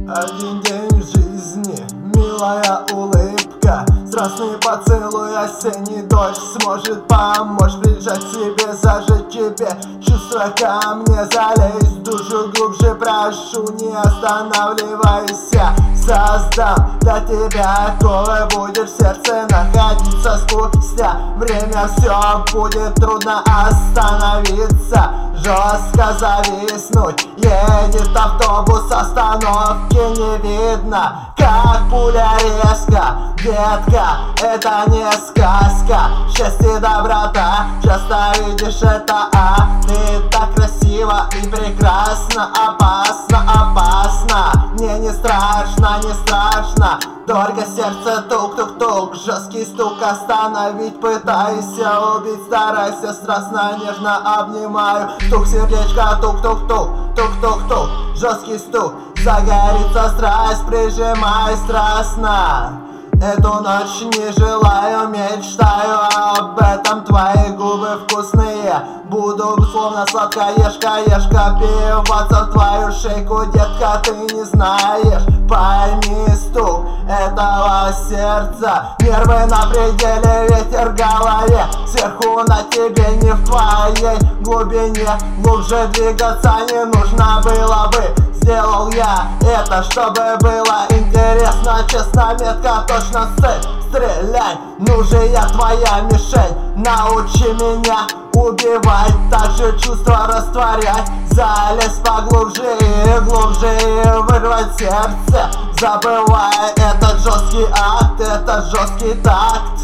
Один день в жизни, милая улыбка, страстный поцелуй, осенний дождь сможет помочь прижать к себе, зажечь тебе чувства ко мне, залезть в душу глубже, прошу, не останавливайся. Создам для тебя такое, будет в сердце находиться спустя время, все будет трудно остановиться, жестко зависнуть. Едет автобус, остановки не видно, как пуля резко. Детка, это не сказка, счастье, доброта, часто видишь это, ты так красиво и прекрасно. Опасно, опасно, мне не страшно, не страшно, только сердце тук-тук-тук, жесткий стук остановить пытайся, убить старайся, страстно, нежно обнимаю, стук сердечка, тук-тук-тук, тук-тук-тук, жесткий стук, загорится страсть, прижимай страстно. Эту ночь не желаю, мечтаю об этом, твои губы вкусные, буду словно сладкоежка, впиваться в твою шейку, детка, ты не знаешь, пойми стук этого сердца, нервы на пределе, ветер в голове, сверху на тебе, не в твоей глубине, глубже двигаться не нужно было бы. Сделал я это, чтобы было интересно, честно, метко, точно, цель, стреляй, ну же я твоя мишень, научи меня убивать, также чувства растворять, залезь поглубже и глубже и вырвать сердце, забывая этот жесткий акт, этот жесткий такт.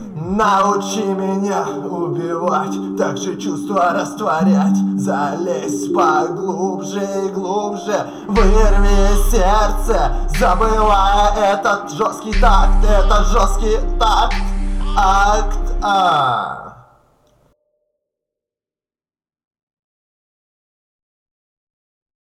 Научи меня убивать, также чувства растворять, залезь поглубже и глубже, вырви сердце, забывая этот жесткий такт, этот жесткий такт, акт.